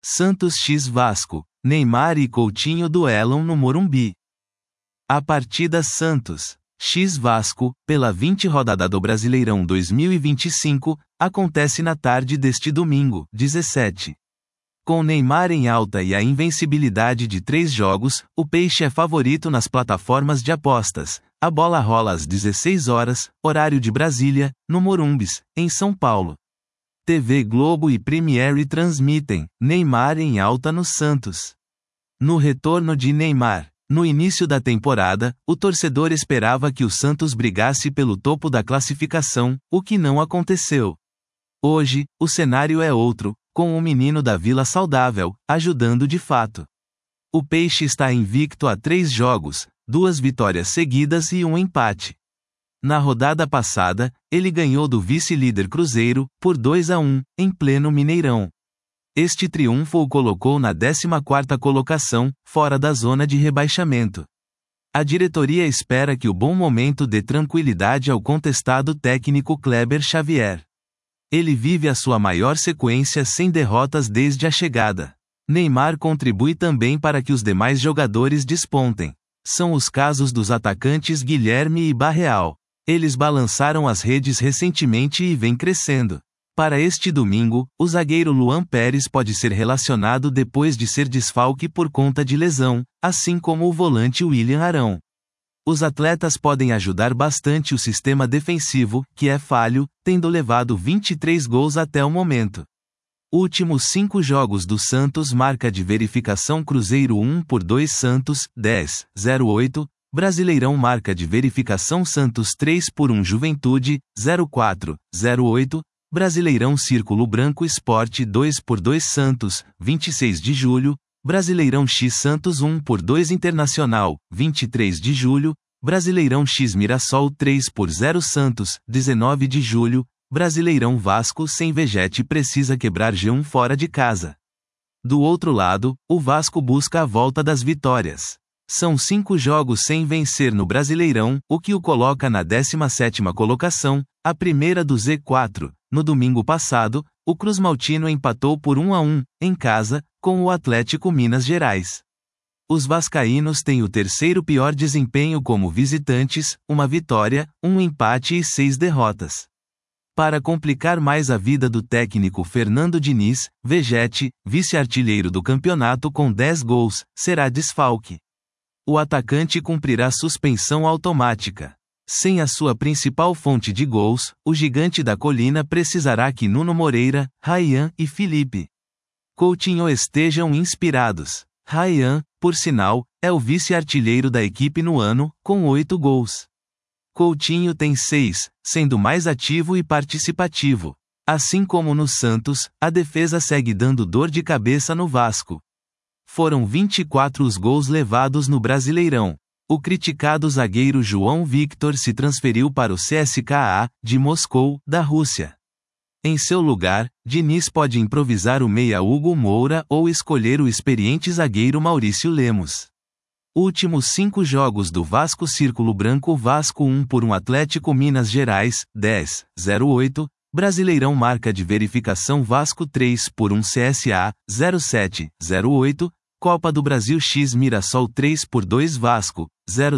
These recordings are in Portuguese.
Santos x Vasco, Neymar e Coutinho duelam no Morumbi. A partida Santos x Vasco, pela 20ª rodada do Brasileirão 2025, acontece na tarde deste domingo, 17. Com Neymar em alta e a invencibilidade de 3 jogos, o Peixe é favorito nas plataformas de apostas. A bola rola às 16 horas, horário de Brasília, no Morumbis, em São Paulo. TV Globo e Premiere transmitem Neymar em alta no Santos. No retorno de Neymar, no início da temporada, o torcedor esperava que o Santos brigasse pelo topo da classificação, o que não aconteceu. Hoje, o cenário é outro, com o menino da Vila saudável, ajudando de fato. O Peixe está invicto a 3 jogos, 2 vitórias seguidas e 1 empate. Na rodada passada, ele ganhou do vice-líder Cruzeiro, por 2-1, em pleno Mineirão. Este triunfo o colocou na 14ª colocação, fora da zona de rebaixamento. A diretoria espera que o bom momento dê tranquilidade ao contestado técnico Kleber Xavier. Ele vive a sua maior sequência sem derrotas desde a chegada. Neymar contribui também para que os demais jogadores despontem. São os casos dos atacantes Guilherme e Barreal. Eles balançaram as redes recentemente e vêm crescendo. Para este domingo, o zagueiro Luan Pérez pode ser relacionado depois de ser desfalque por conta de lesão, assim como o volante William Arão. Os atletas podem ajudar bastante o sistema defensivo, que é falho, tendo levado 23 gols até o momento. Últimos 5 jogos do Santos, marca de verificação Cruzeiro 1-2 Santos, 10-08, Brasileirão, marca de verificação Santos 3-1 Juventude, 0-4-08, Brasileirão Círculo Branco Sport 2-2 Santos, 26 de julho, Brasileirão X Santos 1-2 Internacional, 23 de julho, Brasileirão X Mirassol 3-0 Santos, 19 de julho, Brasileirão Vasco sem Vegete precisa quebrar G1 fora de casa. Do outro lado, o Vasco busca a volta das vitórias. São 5 jogos sem vencer no Brasileirão, o que o coloca na 17ª colocação, a primeira do Z4. No domingo passado, o Cruzmaltino empatou por 1-1, em casa, com o Atlético Minas Gerais. Os vascaínos têm o terceiro pior desempenho como visitantes, 1 vitória, 1 empate e 6 derrotas. Para complicar mais a vida do técnico Fernando Diniz, Vegete, vice-artilheiro do campeonato com 10 gols, será desfalque. O atacante cumprirá suspensão automática. Sem a sua principal fonte de gols, o gigante da colina precisará que Nuno Moreira, Rayán e Felipe Coutinho estejam inspirados. Rayán, por sinal, é o vice-artilheiro da equipe no ano, com 8 gols. Coutinho tem 6, sendo mais ativo e participativo. Assim como no Santos, a defesa segue dando dor de cabeça no Vasco. Foram 24 os gols levados no Brasileirão. O criticado zagueiro João Victor se transferiu para o CSKA, de Moscou, da Rússia. Em seu lugar, Diniz pode improvisar o meia Hugo Moura ou escolher o experiente zagueiro Maurício Lemos. Últimos 5 jogos do Vasco Círculo Branco: Vasco 1-1 Atlético Minas Gerais, 10-08, Brasileirão, marca de verificação Vasco 3-1 CSA, 07-08, Copa do Brasil X Mirassol 3-2 Vasco,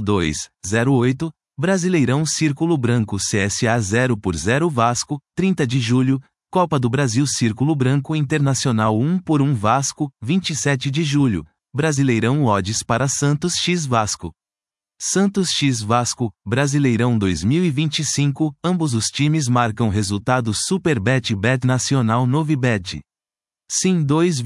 02-08, Brasileirão Círculo Branco CSA 0-0 Vasco, 30 de julho, Copa do Brasil Círculo Branco Internacional 1-1 Vasco, 27 de julho, Brasileirão Odds para Santos x Vasco. Santos x Vasco, Brasileirão 2025, ambos os times marcam resultados Superbet Bet Nacional Novibet. Sim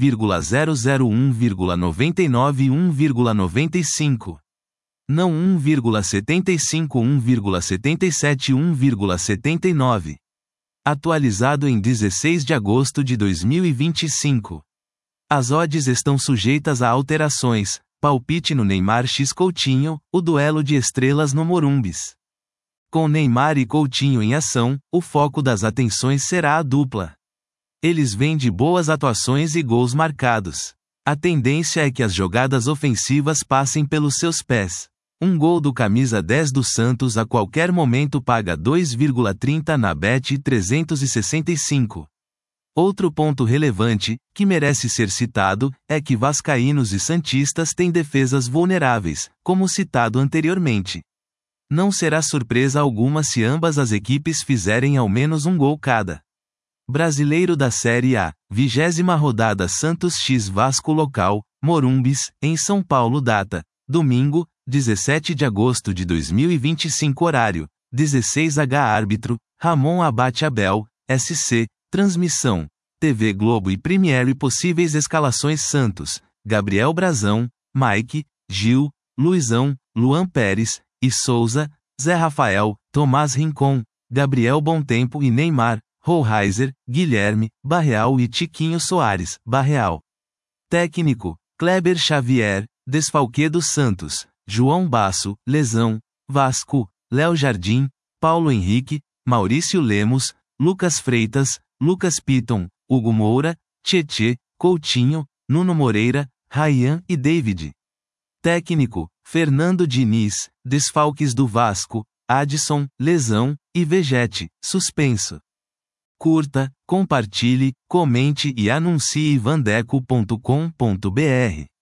2,001,99 1,95. Não 1,75 1,77 1,79. Atualizado em 16 de agosto de 2025. As odds estão sujeitas a alterações. Palpite no Neymar x Coutinho, o duelo de estrelas no Morumbis. Com Neymar e Coutinho em ação, o foco das atenções será a dupla. Eles vêm de boas atuações e gols marcados. A tendência é que as jogadas ofensivas passem pelos seus pés. Um gol do camisa 10 do Santos a qualquer momento paga 2,30 na Bet 365. Outro ponto relevante, que merece ser citado, é que vascaínos e santistas têm defesas vulneráveis, como citado anteriormente. Não será surpresa alguma se ambas as equipes fizerem ao menos um gol cada. Brasileiro da Série A, 20ª rodada Santos x Vasco local, Morumbis, em São Paulo data, domingo, 17 de agosto de 2025 horário, 16h árbitro, Ramon Abate Abel, SC, transmissão, TV Globo e Premiere possíveis escalações Santos, Gabriel Brazão, Mike, Gil, Luizão, Luan Pérez, e Souza, Zé Rafael, Tomás Rincon, Gabriel Bontempo e Neymar, Rollheiser, Guilherme, Barreal e Tiquinho Soares, Barreal. Técnico, Kleber Xavier, desfalque do Santos, João Basso, lesão, Vasco, Léo Jardim, Paulo Henrique, Maurício Lemos, Lucas Freitas, Lucas Piton, Hugo Moura, Tietê, Coutinho, Nuno Moreira, Ryan e David. Técnico, Fernando Diniz, desfalques do Vasco, Adson, lesão, e Vegete, suspenso. Curta, compartilhe, comente e anuncie vandeco.com.br.